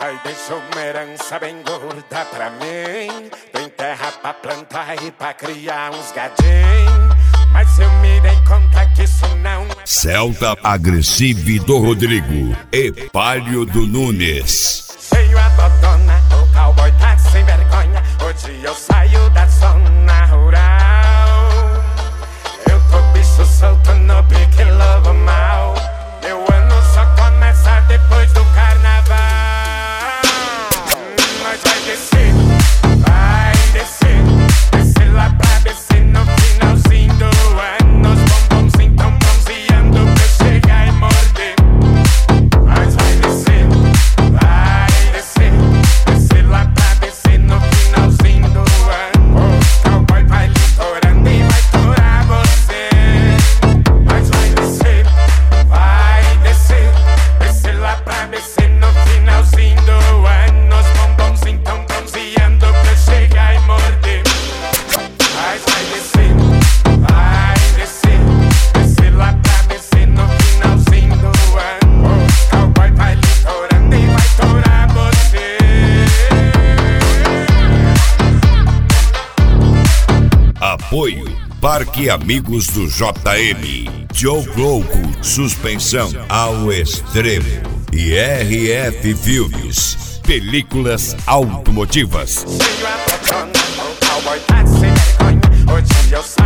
Ai, deixa uma herança bem gorda pra mim. Tem terra pra plantar e pra criar uns gadinhos. Mas eu me dei conta que isso não é... Celta Agressive do Rodrigo e Palio do Nunes. Cheio a dodona, o cowboy tá sem vergonha. Hoje eu saio da zona rural. Eu tô bicho solto no pique lobo mal. Meu ano só começa depois do carnaval. Nós vai descer, vai descer. Descer lá pra descer no finalzinho do ano. Os bombonzinhos tão bronzeando pra eu chegar e morder. Nós vai descer, vai descer. Descer lá pra descer no finalzinho do ano. O cowboy vai litorando e vai torar você. Nós vai descer, vai descer. Descer lá pra descer no finalzinho do ano. Os bombonzinhos tão bronzeando pra eu chegar e morder. Mas vai descer, vai descer. Descer lá pra descer no finalzinho do ano. O cowboy vai litorando e vai torar você. Apoio Parque Amigos do JM, Joe Louco, suspensão ao extremo e RF Filmes, películas automotivas. Cheio a botona, o cowboy tá sem vergonha. Hoje eu saio